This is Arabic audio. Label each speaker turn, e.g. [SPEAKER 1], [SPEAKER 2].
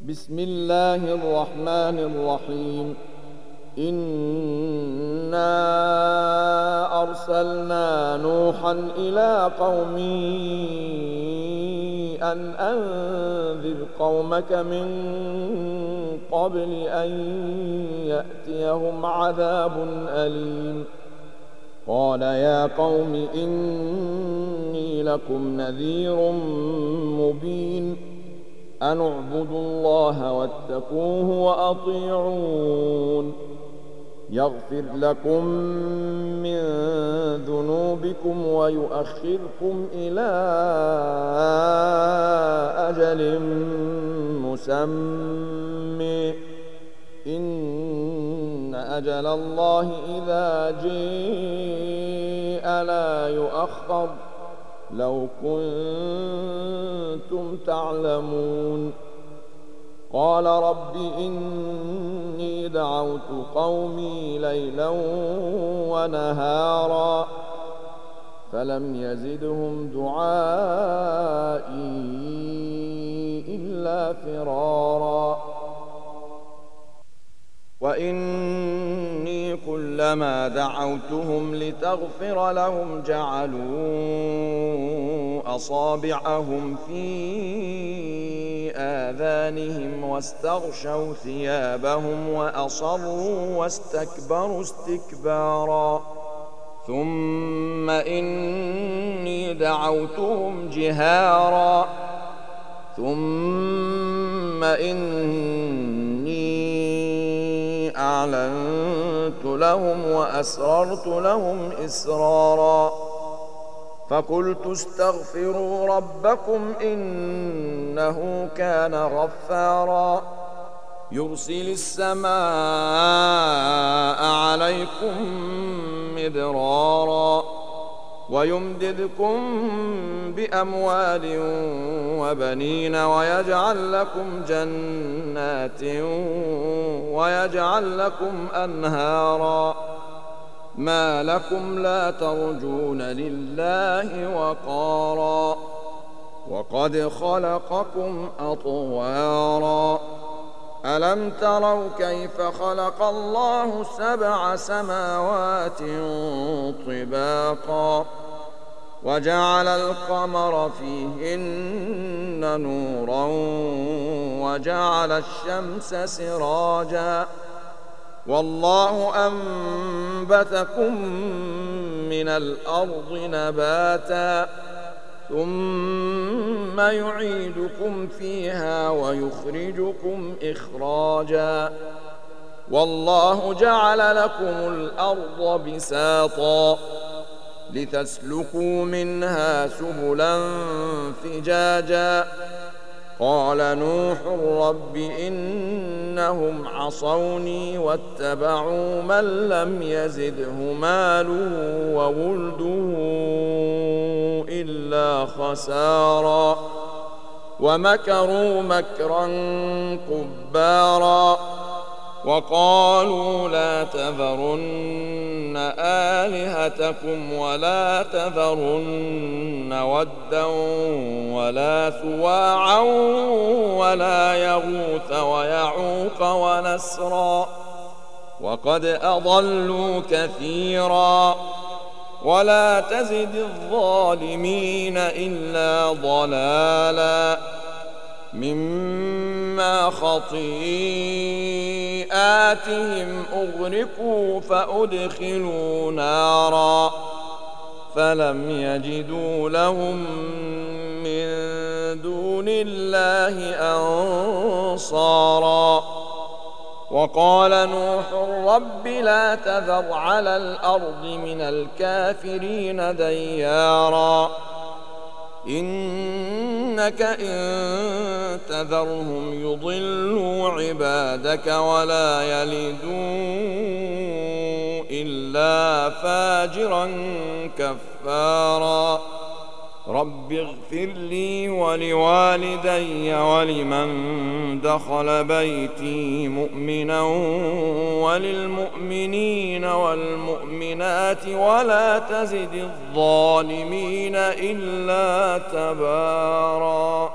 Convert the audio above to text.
[SPEAKER 1] بسم الله الرحمن الرحيم. إنا أرسلنا نوحا إلى قومه أن أنذر قومك من قبل أن يأتيهم عذاب أليم. قال يا قوم إني لكم نذير مبين. أن اعبدوا الله واتقوه وأطيعون. يغفر لكم من ذنوبكم ويؤخركم إلى أجل مسمى إن أجل الله إذا جاء لا يؤخر لو كنتم تعلمون. قال رب إني دعوت قومي ليلا ونهارا فلم يزدهم دعائي إلا فرارا. وإني كلما دعوتهم لتغفر لهم جعلوا أصابعهم في آذانهم واستغشوا ثيابهم وأصروا واستكبروا استكبارا. ثم إني دعوتهم جهارا ثم إني أعلنت لهم وأسررت لهم إسرارا. فقلت استغفروا ربكم إنه كان غفارا يرسل السماء عليكم مدرارا ويمددكم بأموال وبنين ويجعل لكم جنات ويجعل لكم أنهارا. ما لكم لا ترجون لله وقارا وقد خلقكم أطوارا. ألم تروا كيف خلق الله 7 سماوات طباقا وجعل القمر فيهن نورا وجعل الشمس سراجا والله أنبتكم من الأرض نباتا ثم يعيدكم فيها ويخرجكم إخراجا. والله جعل لكم الأرض بساطا لتسلكوا منها سبلا فجاجا. قال نوح رب إنهم عصوني واتبعوا من لم يزده ماله وولده إلا خسارا ومكروا مكرا كبارا. وقالوا لا تذرن آلهتكم ولا تذرن ودا ولا سواعا ولا يغوث ويعوق ونسرا وقد أضلوا كثيرا ولا تزد الظالمين إلا ضلالا مما خطيئاتهم أغرقوا فأدخلوا نارا فلم يجدوا لهم من دون الله أنصارا. وقال نوح رب لا تذر على الأرض من الكافرين ديارا إنك إن تذرهم يضلوا عبادك ولا يلدوا إلا فاجرا كفارا. رب اغفر لي ولوالدي ولمن دخل بيتي مؤمنا وللمؤمنين والمؤمنات ولا تزد الظالمين إلا تبارا.